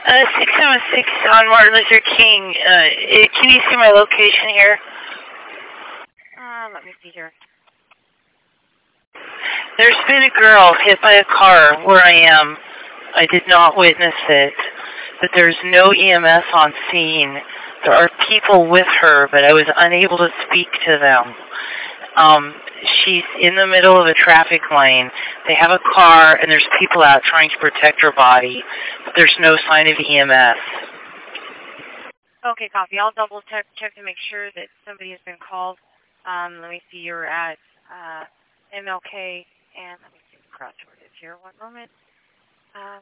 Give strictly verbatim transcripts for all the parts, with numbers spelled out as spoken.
Uh, six seven six on Martin Luther King. Uh, can you see my location here? Uh, let me see here. There's been a girl hit by a car where I am. I did not witness it, but there's no E M S on scene. There are people with her, but I was unable to speak to them. Um, she's in the middle of a traffic lane. They have a car, and there's people out trying to protect her body, but there's no sign of E M S. Okay, copy. I'll double check, check to make sure that somebody has been called. Um, let me see. You're at uh, M L K, and let me see the crossword is here. One moment. Uh,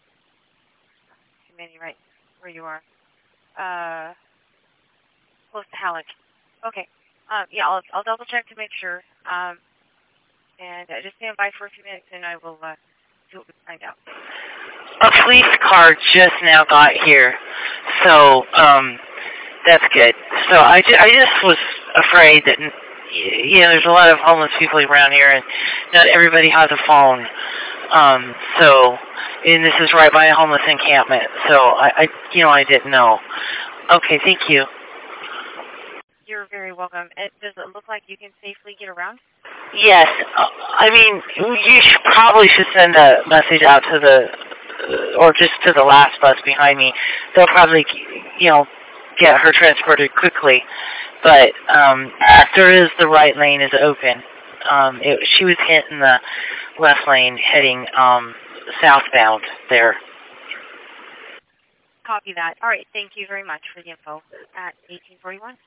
Manny, right where you are. Uh, close to Halleck. Okay. Um, yeah, I'll, I'll double check to make sure. Um, and uh, just stand by for a few minutes, and I will uh, see what we can find out. A police car just now got here, so um, that's good. So I, ju- I just was afraid that, you know, there's a lot of homeless people around here, and not everybody has a phone. Um, so, and this is right by a homeless encampment, so I, I you know, I didn't know. Okay, thank you. You're very welcome. It, does it look like you can safely get around? Yes. I mean, you should, probably should send a message out to the, or just to the last bus behind me. They'll probably, you know, get her transported quickly. But um, there is the right lane is open. Um, it, she was hit in the left lane heading um, southbound there. Copy that. All right. Thank you very much for the info at eighteen forty-one.